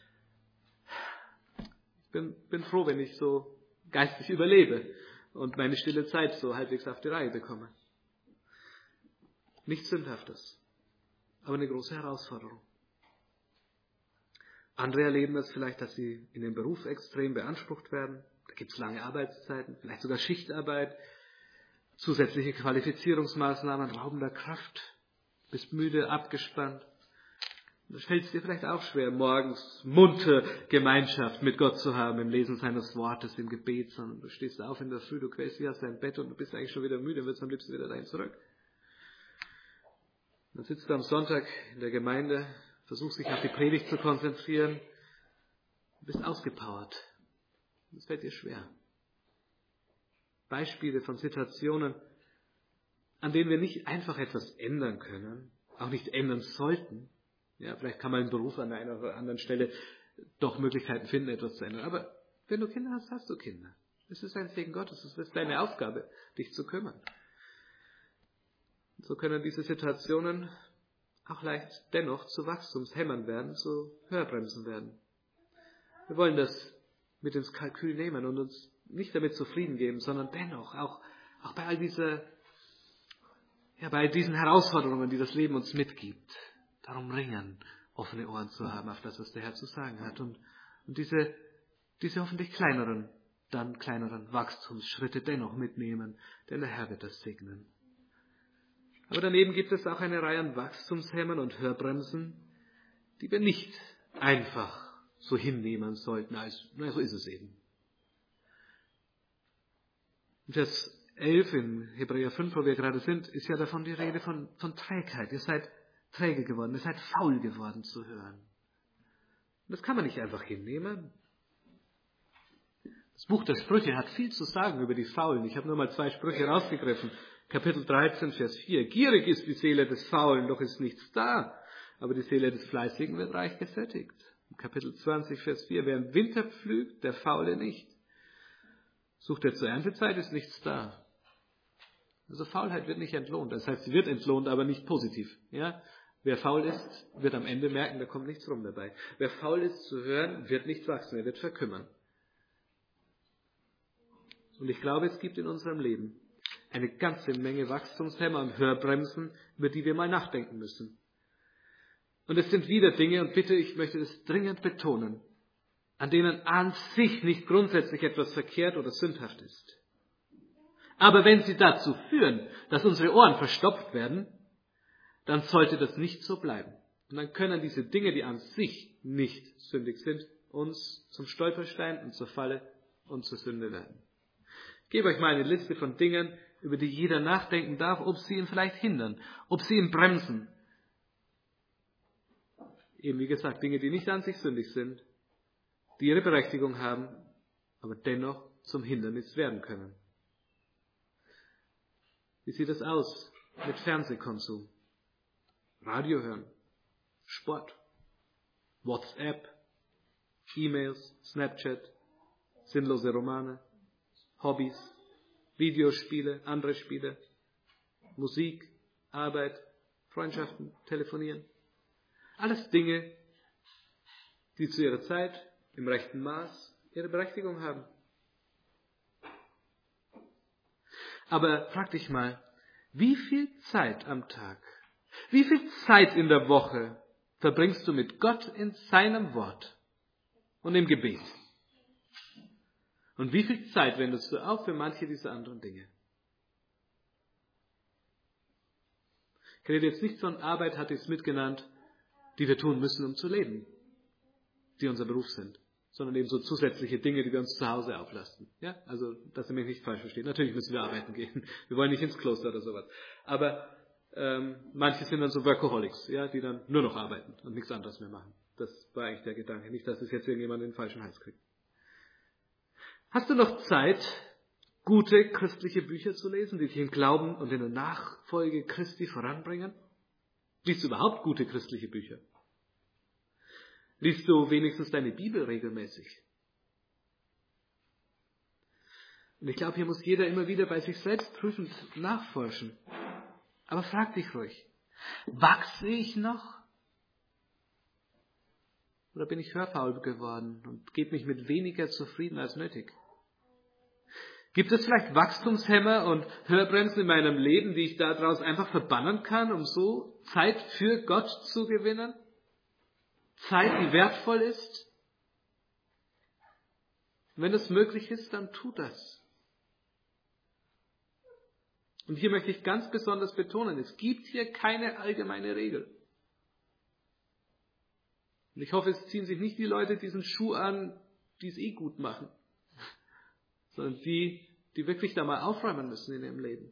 Ich bin froh, wenn ich so geistlich überlebe und meine stille Zeit so halbwegs auf die Reihe bekomme. Nichts Sündhaftes, aber eine große Herausforderung. Andere erleben das vielleicht, dass sie in dem Beruf extrem beansprucht werden. Da gibt es lange Arbeitszeiten, vielleicht sogar Schichtarbeit, zusätzliche Qualifizierungsmaßnahmen, Rauben der Kraft, bist müde, abgespannt. Da fällt es dir vielleicht auch schwer, morgens munter Gemeinschaft mit Gott zu haben, im Lesen seines Wortes, im Gebet, sondern du stehst auf in der Früh, du quälst dich aus deinem Bett und du bist eigentlich schon wieder müde und willst am liebsten wieder dahin zurück. Dann sitzt du am Sonntag in der Gemeinde, versuchst dich auf die Predigt zu konzentrieren, du bist ausgepowert. Das fällt dir schwer. Beispiele von Situationen, an denen wir nicht einfach etwas ändern können, auch nicht ändern sollten. Ja, vielleicht kann man im Beruf an einer oder anderen Stelle doch Möglichkeiten finden, etwas zu ändern. Aber wenn du Kinder hast, hast du Kinder. Es ist ein Segen Gottes, es ist deine Aufgabe, dich zu kümmern. Und so können diese Situationen auch leicht dennoch zu Wachstumshämmern werden, zu Hörbremsen werden. Wir wollen das mit ins Kalkül nehmen und uns nicht damit zufrieden geben, sondern dennoch auch bei all bei diesen Herausforderungen, die das Leben uns mitgibt, darum ringen, offene Ohren zu haben auf das, was der Herr zu sagen hat und diese hoffentlich kleineren Wachstumsschritte dennoch mitnehmen, denn der Herr wird das segnen. Aber daneben gibt es auch eine Reihe an Wachstumshämmern und Hörbremsen, die wir nicht einfach so hinnehmen sollten, so ist es eben. In Vers 11 in Hebräer 5, wo wir gerade sind, ist ja davon die Rede von Trägheit. Ihr seid träge geworden, ihr seid faul geworden zu hören. Und das kann man nicht einfach hinnehmen. Das Buch der Sprüche hat viel zu sagen über die Faulen. Ich habe nur mal 2 Sprüche rausgegriffen. Kapitel 13, Vers 4. Gierig ist die Seele des Faulen, doch ist nichts da. Aber die Seele des Fleißigen wird reich gesättigt. Kapitel 20, Vers 4. Wer im Winter pflügt, der Faule nicht. Sucht er zur Erntezeit, ist nichts da. Also Faulheit wird nicht entlohnt. Das heißt, sie wird entlohnt, aber nicht positiv. Ja? Wer faul ist, wird am Ende merken, da kommt nichts rum dabei. Wer faul ist zu hören, wird nicht wachsen, er wird verkümmern. Und ich glaube, es gibt in unserem Leben eine ganze Menge Wachstumshämmer und Hörbremsen, über die wir mal nachdenken müssen. Und es sind wieder Dinge, und bitte, ich möchte das dringend betonen, an denen an sich nicht grundsätzlich etwas verkehrt oder sündhaft ist. Aber wenn sie dazu führen, dass unsere Ohren verstopft werden, dann sollte das nicht so bleiben. Und dann können diese Dinge, die an sich nicht sündig sind, uns zum Stolperstein und zur Falle und zur Sünde werden. Ich gebe euch mal eine Liste von Dingen, über die jeder nachdenken darf, ob sie ihn vielleicht hindern, ob sie ihn bremsen. Eben wie gesagt, Dinge, die nicht an sich sündig sind, die ihre Berechtigung haben, aber dennoch zum Hindernis werden können. Wie sieht es aus mit Fernsehkonsum? Radio hören, Sport, WhatsApp, E-Mails, Snapchat, sinnlose Romane, Hobbys, Videospiele, andere Spiele, Musik, Arbeit, Freundschaften, Telefonieren. Alles Dinge, die zu ihrer Zeit im rechten Maß ihre Berechtigung haben. Aber frag dich mal, wie viel Zeit am Tag, wie viel Zeit in der Woche verbringst du mit Gott in seinem Wort und im Gebet? Und wie viel Zeit wendest du auch für manche dieser anderen Dinge? Ich rede jetzt nicht von Arbeit, hatte ich es mitgenannt, die wir tun müssen, um zu leben, die unser Beruf sind, sondern eben so zusätzliche Dinge, die wir uns zu Hause auflasten. Ja? Also, dass ihr mich nicht falsch versteht. Natürlich müssen wir arbeiten gehen. Wir wollen nicht ins Kloster oder sowas. Aber manche sind dann so Workaholics, ja, die dann nur noch arbeiten und nichts anderes mehr machen. Das war eigentlich der Gedanke. Nicht, dass es jetzt irgendjemand in den falschen Hals kriegt. Hast du noch Zeit, gute christliche Bücher zu lesen, die dich im Glauben und in der Nachfolge Christi voranbringen? Liest du überhaupt gute christliche Bücher? Liest du wenigstens deine Bibel regelmäßig? Und ich glaube, hier muss jeder immer wieder bei sich selbst prüfend nachforschen. Aber frag dich ruhig, wachse ich noch? Oder bin ich hörfaul geworden und gebe mich mit weniger zufrieden als nötig? Gibt es vielleicht Wachstumshemmer und Hörbremsen in meinem Leben, die ich daraus einfach verbannen kann, um so Zeit für Gott zu gewinnen? Zeit, die wertvoll ist? Wenn es möglich ist, dann tu das. Und hier möchte ich ganz besonders betonen, es gibt hier keine allgemeine Regel. Und ich hoffe, es ziehen sich nicht die Leute diesen Schuh an, die es gut machen, sondern die wirklich da mal aufräumen müssen in ihrem Leben.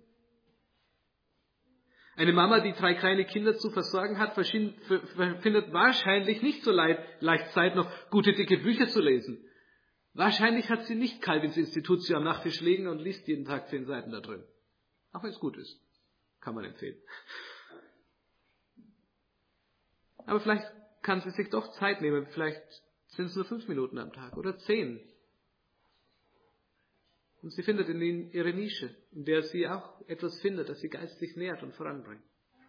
Eine Mama, die 3 kleine Kinder zu versorgen hat, findet wahrscheinlich nicht so leicht Zeit, noch gute, dicke Bücher zu lesen. Wahrscheinlich hat sie nicht Calvins Institutio am Nachttisch liegen und liest jeden Tag 10 Seiten da drin. Auch wenn es gut ist. Kann man empfehlen. Aber vielleicht kann sie sich doch Zeit nehmen. Vielleicht sind es nur 5 Minuten am Tag oder 10. Und sie findet in ihnen ihre Nische, in der sie auch etwas findet, das sie geistlich nährt und voranbringt.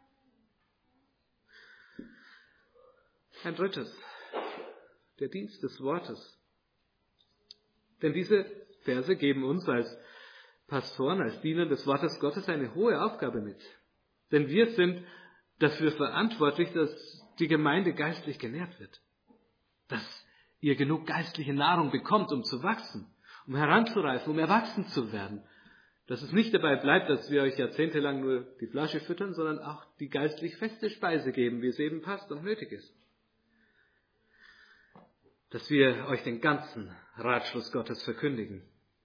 Ein drittes, der Dienst des Wortes. Denn diese Verse geben uns als Pastoren, als Diener des Wortes Gottes eine hohe Aufgabe mit. Denn wir sind dafür verantwortlich, dass die Gemeinde geistlich genährt wird. Dass ihr genug geistliche Nahrung bekommt, um zu wachsen, um heranzureifen, um erwachsen zu werden. Dass es nicht dabei bleibt, dass wir euch jahrzehntelang nur die Flasche füttern, sondern auch die geistlich feste Speise geben, wie es eben passt und nötig ist. Dass wir euch den ganzen Ratschluss Gottes verkündigen.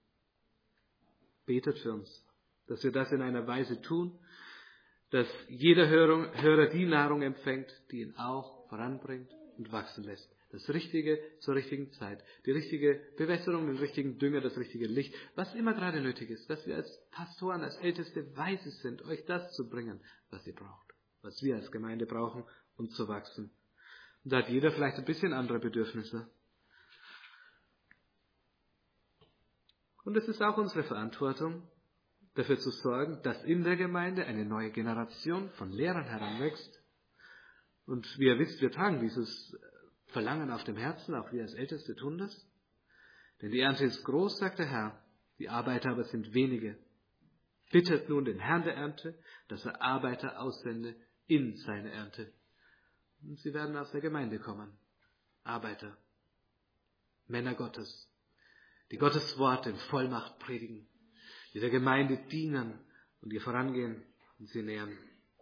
Betet für uns, dass wir das in einer Weise tun, dass jeder Hörer die Nahrung empfängt, die ihn auch voranbringt und wachsen lässt. Das Richtige zur richtigen Zeit, die richtige Bewässerung, den richtigen Dünger, das richtige Licht, was immer gerade nötig ist, dass wir als Pastoren, als Älteste weise sind, euch das zu bringen, was ihr braucht, was wir als Gemeinde brauchen, um zu wachsen. Und da hat jeder vielleicht ein bisschen andere Bedürfnisse. Und es ist auch unsere Verantwortung, dafür zu sorgen, dass in der Gemeinde eine neue Generation von Lehrern heranwächst. Und wie ihr wisst, wir tragen dieses Verlangen auf dem Herzen, auch wir als Älteste tun das. Denn die Ernte ist groß, sagt der Herr, die Arbeiter aber sind wenige. Bittet nun den Herrn der Ernte, dass er Arbeiter aussende in seine Ernte. Und sie werden aus der Gemeinde kommen. Arbeiter, Männer Gottes, die Gottes Wort in Vollmacht predigen, die der Gemeinde dienen und ihr vorangehen und sie nähern.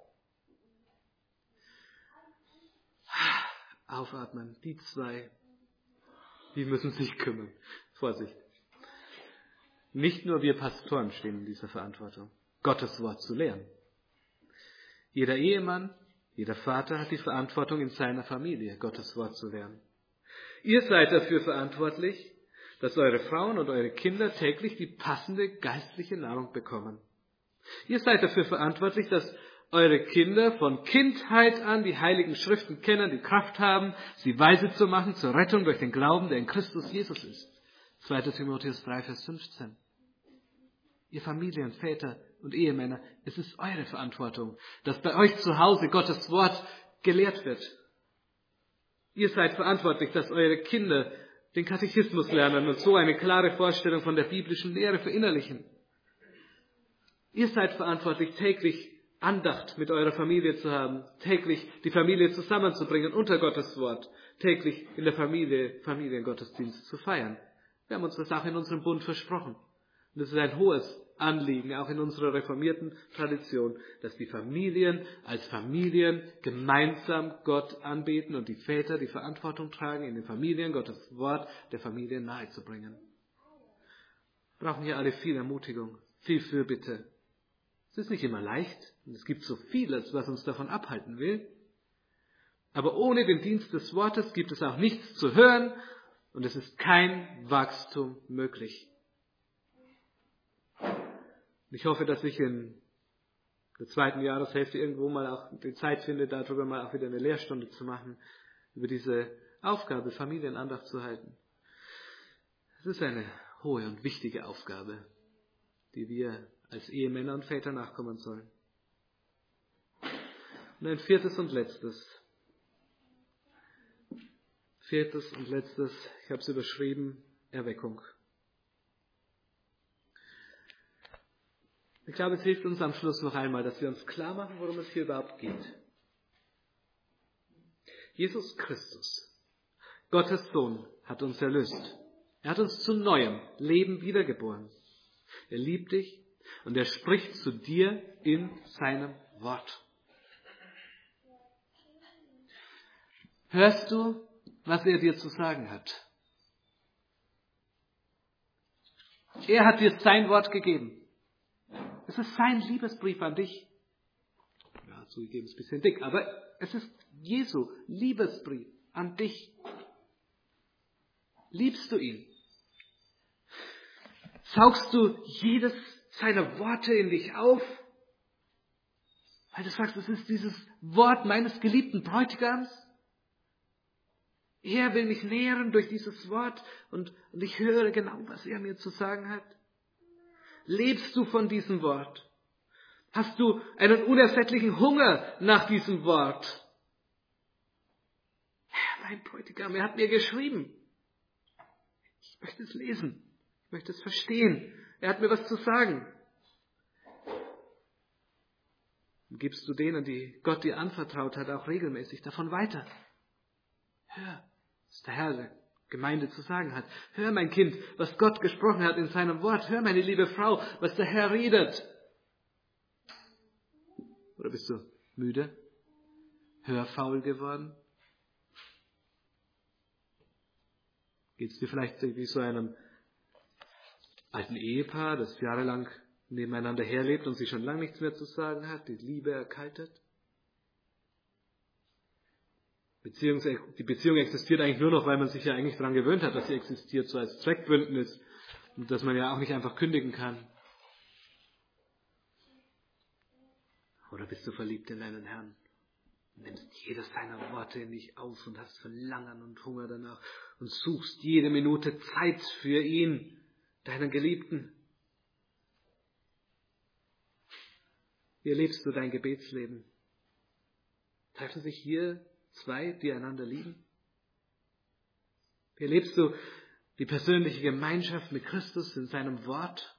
Aufatmen, die 2, die müssen sich kümmern. Vorsicht. Nicht nur wir Pastoren stehen in dieser Verantwortung, Gottes Wort zu lehren. Jeder Ehemann, jeder Vater hat die Verantwortung in seiner Familie, Gottes Wort zu lehren. Ihr seid dafür verantwortlich, dass eure Frauen und eure Kinder täglich die passende geistliche Nahrung bekommen. Ihr seid dafür verantwortlich, dass eure Kinder von Kindheit an die Heiligen Schriften kennen, die Kraft haben, sie weise zu machen zur Rettung durch den Glauben, der in Christus Jesus ist. 2. Timotheus 3, Vers 15. Ihr Familien, Väter und Ehemänner, es ist eure Verantwortung, dass bei euch zu Hause Gottes Wort gelehrt wird. Ihr seid verantwortlich, dass eure Kinder den Katechismus lernen und so eine klare Vorstellung von der biblischen Lehre verinnerlichen. Ihr seid verantwortlich, täglich Andacht mit eurer Familie zu haben, täglich die Familie zusammenzubringen unter Gottes Wort, täglich in der Familie Familiengottesdienst zu feiern. Wir haben uns das auch in unserem Bund versprochen. Und es ist ein hohes Anliegen, auch in unserer reformierten Tradition, dass die Familien als Familien gemeinsam Gott anbeten und die Väter die Verantwortung tragen, in den Familien Gottes Wort der Familie nahezubringen. Wir brauchen hier alle viel Ermutigung, viel Fürbitte. Es ist nicht immer leicht und es gibt so vieles, was uns davon abhalten will. Aber ohne den Dienst des Wortes gibt es auch nichts zu hören und es ist kein Wachstum möglich. Ich hoffe, dass ich in der 2. Jahreshälfte irgendwo mal auch die Zeit finde, darüber mal auch wieder eine Lehrstunde zu machen. über diese Aufgabe, Familienandacht zu halten. Es ist eine hohe und wichtige Aufgabe, die wir als Ehemänner und Väter nachkommen sollen. Und ein viertes und letztes, ich habe es überschrieben, Erweckung. Ich glaube, es hilft uns am Schluss noch einmal, dass wir uns klar machen, worum es hier überhaupt geht. Jesus Christus, Gottes Sohn, hat uns erlöst. Er hat uns zu neuem Leben wiedergeboren. Er liebt dich und er spricht zu dir in seinem Wort. Hörst du, was er dir zu sagen hat? Er hat dir sein Wort gegeben. Es ist sein Liebesbrief an dich. Ja, zugegeben ist ein bisschen dick, aber es ist Jesu Liebesbrief an dich. Liebst du ihn? Saugst du jedes seiner Worte in dich auf? Weil du sagst, es ist dieses Wort meines geliebten Bräutigams. Er will mich nähren durch dieses Wort und ich höre genau, was er mir zu sagen hat. Lebst du von diesem Wort? Hast du einen unersättlichen Hunger nach diesem Wort? Herr, mein Bräutigam, er hat mir geschrieben. Ich möchte es lesen. Ich möchte es verstehen. Er hat mir was zu sagen. Und gibst du denen, die Gott dir anvertraut hat, auch regelmäßig davon weiter. Hör, was der Herr der Gemeinde zu sagen hat. Hör, mein Kind, was Gott gesprochen hat in seinem Wort. Hör, meine liebe Frau, was der Herr redet. Oder bist du müde? Hörfaul geworden? Geht es dir vielleicht wie so einem alten Ehepaar, das jahrelang nebeneinander herlebt und sich schon lange nichts mehr zu sagen hat, die Liebe erkaltet? Die Beziehung existiert eigentlich nur noch, weil man sich ja eigentlich daran gewöhnt hat, dass sie existiert, so als Zweckbündnis und dass man ja auch nicht einfach kündigen kann. Oder bist du verliebt in deinen Herrn? Nimmst jedes seiner Worte in dich auf und hast Verlangen und Hunger danach und suchst jede Minute Zeit für ihn, deinen Geliebten. Wie erlebst du dein Gebetsleben? Treffen sich hier zwei, die einander lieben? Wie erlebst du die persönliche Gemeinschaft mit Christus in seinem Wort?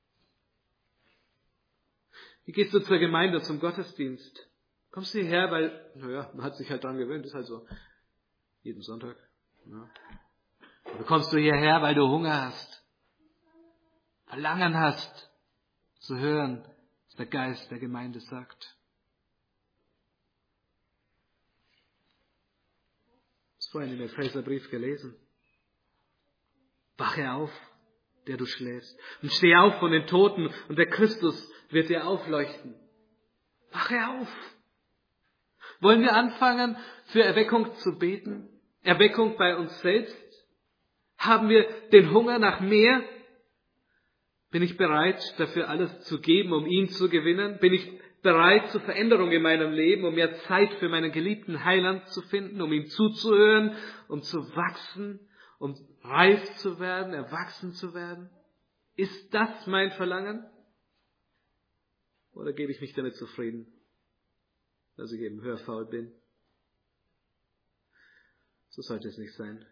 Wie gehst du zur Gemeinde, zum Gottesdienst? Kommst du hierher, weil, man hat sich halt daran gewöhnt, ist halt so, jeden Sonntag. Ja. Oder kommst du hierher, weil du Hunger hast, Verlangen hast, zu hören, was der Geist der Gemeinde sagt? Ich habe vorhin in den Epheserbrief gelesen. Wache auf, der du schläfst, und steh auf von den Toten, und der Christus wird dir aufleuchten. Wache auf! Wollen wir anfangen, für Erweckung zu beten? Erweckung bei uns selbst? Haben wir den Hunger nach mehr? Bin ich bereit, dafür alles zu geben, um ihn zu gewinnen? Bin ich bereit zur Veränderung in meinem Leben, um mehr Zeit für meinen geliebten Heiland zu finden, um ihm zuzuhören, um zu wachsen, um reif zu werden, erwachsen zu werden? Ist das mein Verlangen? Oder gebe ich mich damit zufrieden, dass ich eben hörfaul bin? So sollte es nicht sein.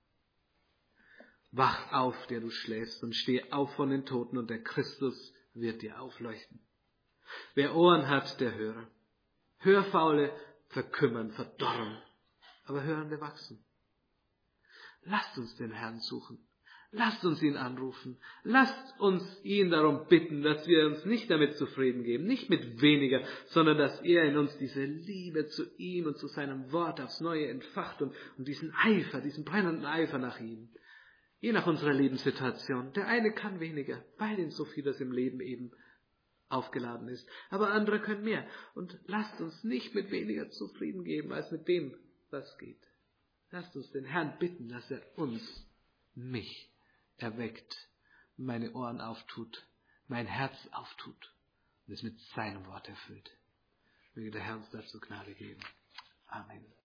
Wach auf, der du schläfst, und steh auf von den Toten, und der Christus wird dir aufleuchten. Wer Ohren hat, der höre. Hörfaule verkümmern, verdorren, aber Hörende wachsen. Lasst uns den Herrn suchen. Lasst uns ihn anrufen. Lasst uns ihn darum bitten, dass wir uns nicht damit zufrieden geben, nicht mit weniger, sondern dass er in uns diese Liebe zu ihm und zu seinem Wort aufs Neue entfacht und diesen Eifer, diesen brennenden Eifer nach ihm. Je nach unserer Lebenssituation. Der eine kann weniger, weil ihm so vieles im Leben eben aufgeladen ist. Aber andere können mehr. Und lasst uns nicht mit weniger zufrieden geben, als mit dem, was geht. Lasst uns den Herrn bitten, dass er mich erweckt, meine Ohren auftut, mein Herz auftut und es mit seinem Wort erfüllt. Möge der Herr uns dazu Gnade geben. Amen.